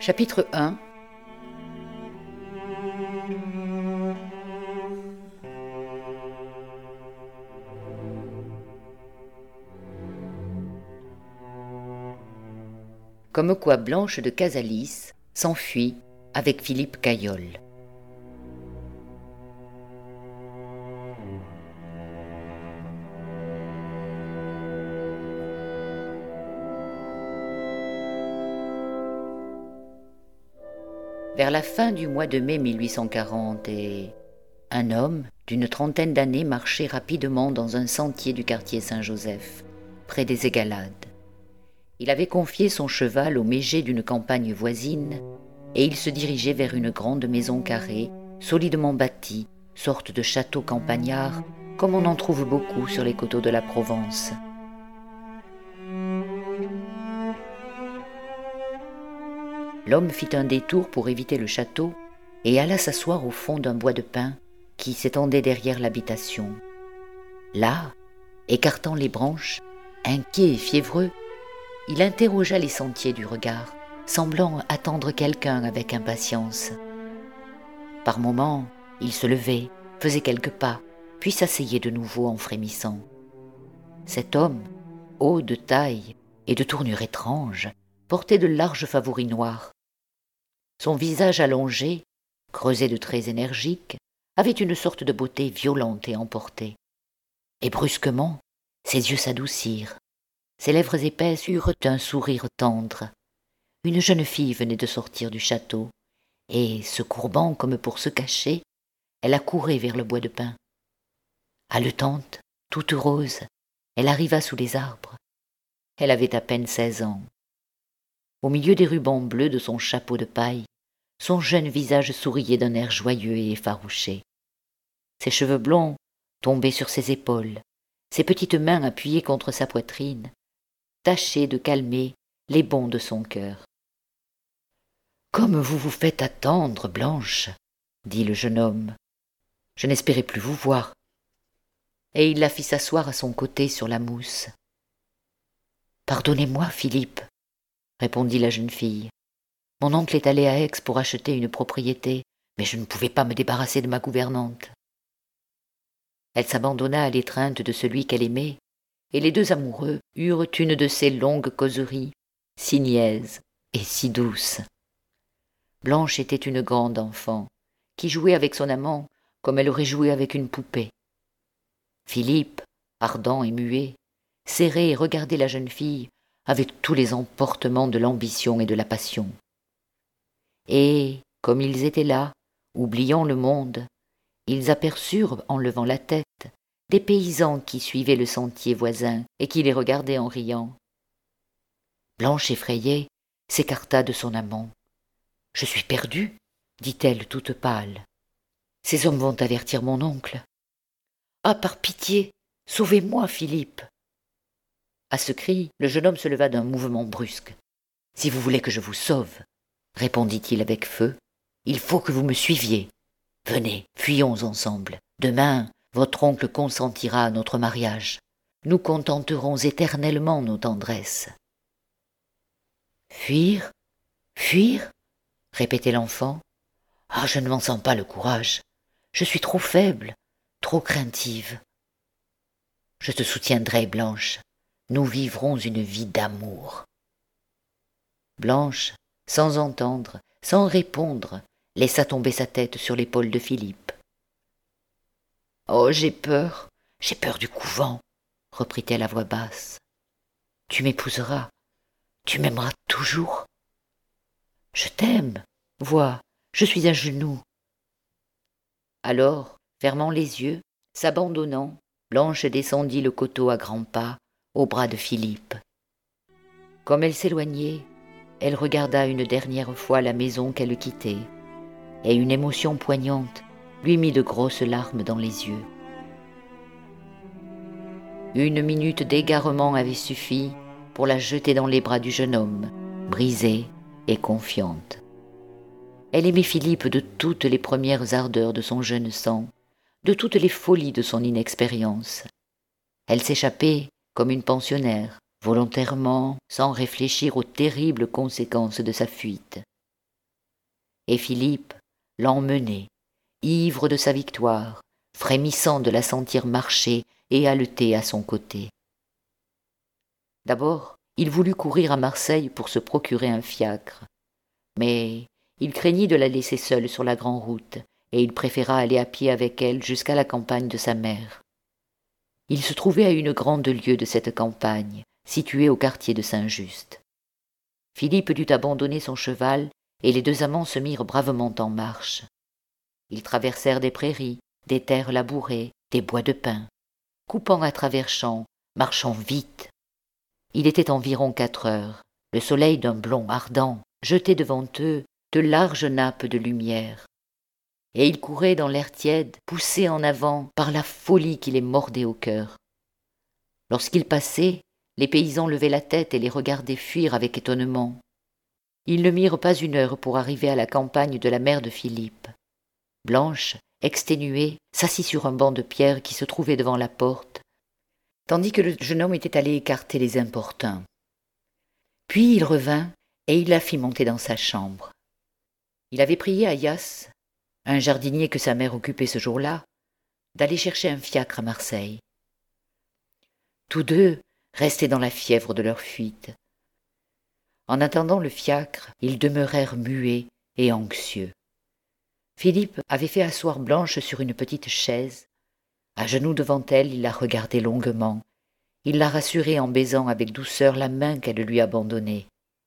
Chapitre 1. Comme quoi Blanche de Casalis s'enfuit avec Philippe Caillol. Vers la fin du mois de mai 1840, un homme d'une trentaine d'années marchait rapidement dans un sentier du quartier Saint-Joseph, près des Égalades. Il avait confié son cheval au méger d'une campagne voisine et il se dirigeait vers une grande maison carrée, solidement bâtie, sorte de château campagnard, comme on en trouve beaucoup sur les coteaux de la Provence. L'homme fit un détour pour éviter le château et alla s'asseoir au fond d'un bois de pin qui s'étendait derrière l'habitation. Là, écartant les branches, inquiet et fiévreux, il interrogea les sentiers du regard, semblant attendre quelqu'un avec impatience. Par moments, il se levait, faisait quelques pas, puis s'asseyait de nouveau en frémissant. Cet homme, haut de taille et de tournure étrange, portait de larges favoris noirs. Son visage allongé, creusé de traits énergiques, avait une sorte de beauté violente et emportée. Et brusquement, ses yeux s'adoucirent. Ses lèvres épaisses eurent un sourire tendre. Une jeune fille venait de sortir du château, et, se courbant comme pour se cacher, elle accourait vers le bois de pin. Haletante, toute rose, elle arriva sous les arbres. Elle avait à peine 16 ans. Au milieu des rubans bleus de son chapeau de paille, son jeune visage souriait d'un air joyeux et effarouché. Ses cheveux blonds tombaient sur ses épaules, ses petites mains appuyées contre sa poitrine, tâchaient de calmer les bonds de son cœur. « Comme vous vous faites attendre, Blanche, » dit le jeune homme. « Je n'espérais plus vous voir. » Et il la fit s'asseoir à son côté sur la mousse. « Pardonnez-moi, Philippe, » répondit la jeune fille. « Mon oncle est allé à Aix pour acheter une propriété, mais je ne pouvais pas me débarrasser de ma gouvernante. » Elle s'abandonna à l'étreinte de celui qu'elle aimait, et les deux amoureux eurent une de ces longues causeries, si niaises et si douces. Blanche était une grande enfant, qui jouait avec son amant comme elle aurait joué avec une poupée. Philippe, ardent et muet, serrait et regardait la jeune fille avec tous les emportements de l'ambition et de la passion. Et, comme ils étaient là, oubliant le monde, ils aperçurent, en levant la tête, des paysans qui suivaient le sentier voisin et qui les regardaient en riant. Blanche, effrayée, s'écarta de son amant. « Je suis perdue, » dit-elle toute pâle. « Ces hommes vont avertir mon oncle. »« Ah, par pitié, sauvez-moi, Philippe !» À ce cri, le jeune homme se leva d'un mouvement brusque. « Si vous voulez que je vous sauve, » répondit-il avec feu, « il faut que vous me suiviez. Venez, fuyons ensemble. Demain, votre oncle consentira à notre mariage. Nous contenterons éternellement nos tendresses. » « Fuir, fuir ?» répétait l'enfant. « Ah, je ne m'en sens pas le courage. Je suis trop faible, trop craintive. »« Je te soutiendrai, Blanche. Nous vivrons une vie d'amour. » Blanche, sans entendre, sans répondre, laissa tomber sa tête sur l'épaule de Philippe. « Oh, j'ai peur du couvent, » reprit-elle à voix basse. « Tu m'épouseras, tu m'aimeras toujours. »« Je t'aime, vois, je suis à genoux. » Alors, fermant les yeux, s'abandonnant, Blanche descendit le coteau à grands pas, au bras de Philippe. Comme elle s'éloignait, elle regarda une dernière fois la maison qu'elle quittait, et une émotion poignante lui mit de grosses larmes dans les yeux. Une minute d'égarement avait suffi pour la jeter dans les bras du jeune homme, brisée et confiante. Elle aimait Philippe de toutes les premières ardeurs de son jeune sang, de toutes les folies de son inexpérience. Elle s'échappait comme une pensionnaire, volontairement, sans réfléchir aux terribles conséquences de sa fuite. et Philippe l'emmenait, ivre de sa victoire, frémissant de la sentir marcher et haleter à son côté. D'abord, il voulut courir à Marseille pour se procurer un fiacre, mais il craignit de la laisser seule sur la grande route, et il préféra aller à pied avec elle jusqu'à la campagne de sa mère. Il se trouvait à une grande lieue de cette campagne, située au quartier de Saint-Just. Philippe dut abandonner son cheval, et les deux amants se mirent bravement en marche. Ils traversèrent des prairies, des terres labourées, des bois de pin, coupant à travers champs, marchant vite. Il était environ 4 heures. Le soleil d'un blond ardent jetait devant eux de larges nappes de lumière. Et ils couraient dans l'air tiède, poussés en avant par la folie qui les mordait au cœur. Lorsqu'ils passaient, les paysans levaient la tête et les regardaient fuir avec étonnement. Ils ne mirent pas une heure pour arriver à la campagne de la mère de Philippe. Blanche, exténuée, s'assit sur un banc de pierre qui se trouvait devant la porte, tandis que le jeune homme était allé écarter les importuns. Puis il revint et il la fit monter dans sa chambre. Il avait prié Aillasse, un jardinier que sa mère occupait ce jour-là, d'aller chercher un fiacre à Marseille. Tous deux restaient dans la fièvre de leur fuite. En attendant le fiacre, ils demeurèrent muets et anxieux. Philippe avait fait asseoir Blanche sur une petite chaise. À genoux devant elle, il la regardait longuement. Il la rassurait en baisant avec douceur la main qu'elle lui abandonnait.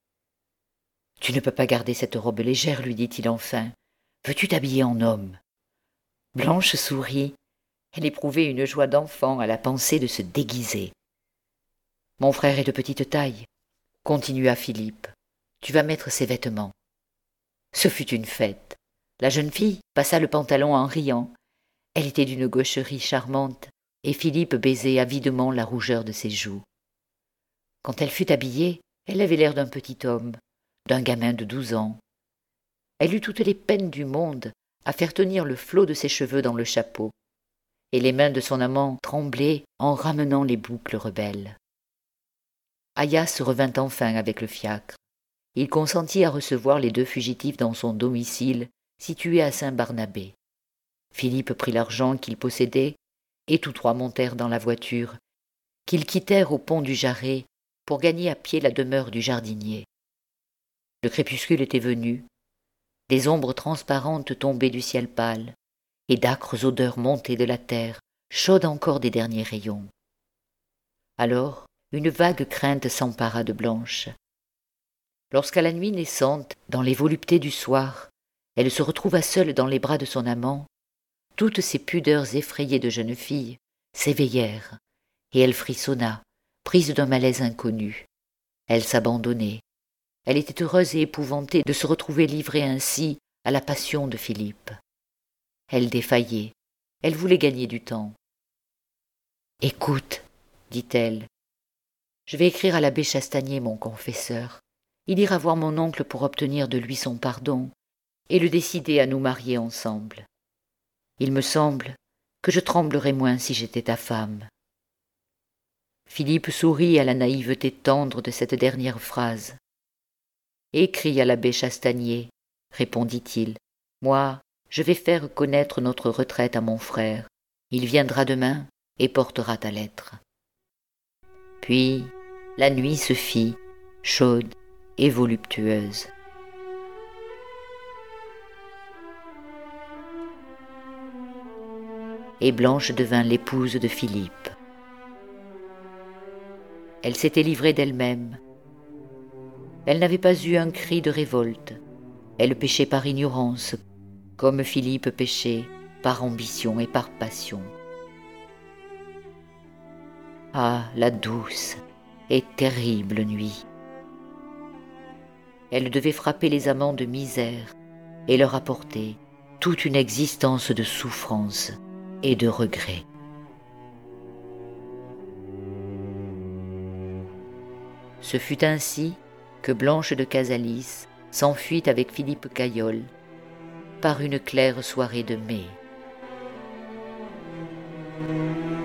« Tu ne peux pas garder cette robe légère, lui dit-il enfin. Veux-tu t'habiller en homme ?» Blanche sourit. Elle éprouvait une joie d'enfant à la pensée de se déguiser. « Mon frère est de petite taille, » continua Philippe. « Tu vas mettre ses vêtements. » Ce fut une fête. La jeune fille passa le pantalon en riant. Elle était d'une gaucherie charmante, et Philippe baisait avidement la rougeur de ses joues. Quand elle fut habillée, elle avait l'air d'un petit homme, d'un gamin de 12 ans. Elle eut toutes les peines du monde à faire tenir le flot de ses cheveux dans le chapeau, et les mains de son amant tremblaient en ramenant les boucles rebelles. Aillasse revint enfin avec le fiacre. Il consentit à recevoir les 2 fugitifs dans son domicile, situé à Saint-Barnabé. Philippe prit l'argent qu'il possédait, et tous 3 montèrent dans la voiture, qu'ils quittèrent au pont du Jarret pour gagner à pied la demeure du jardinier. Le crépuscule était venu, des ombres transparentes tombaient du ciel pâle, et d'âcres odeurs montaient de la terre, chaude encore des derniers rayons. Alors, une vague crainte s'empara de Blanche. Lorsqu'à la nuit naissante, dans les voluptés du soir, elle se retrouva seule dans les bras de son amant, toutes ses pudeurs effrayées de jeune fille s'éveillèrent, et elle frissonna, prise d'un malaise inconnu. Elle s'abandonnait. Elle était heureuse et épouvantée de se retrouver livrée ainsi à la passion de Philippe. Elle défaillait, elle voulait gagner du temps. « Écoute, dit-elle, je vais écrire à l'abbé Chastanier, mon confesseur. Il ira voir mon oncle pour obtenir de lui son pardon et le décider à nous marier ensemble. Il me semble que je tremblerais moins si j'étais ta femme. » Philippe sourit à la naïveté tendre de cette dernière phrase. « Écris à l'abbé Chastanier, » répondit-il. « Moi, je vais faire connaître notre retraite à mon frère. Il viendra demain et portera ta lettre. » Puis la nuit se fit, chaude et voluptueuse. Et Blanche devint l'épouse de Philippe. Elle s'était livrée d'elle-même. Elle n'avait pas eu un cri de révolte. Elle péchait par ignorance, comme Philippe péchait par ambition et par passion. Ah, la douce et terrible nuit! Elle devait frapper les amants de misère et leur apporter toute une existence de souffrance et de regret. Ce fut ainsi que Blanche de Casalis s'enfuit avec Philippe Caillol par une claire soirée de mai.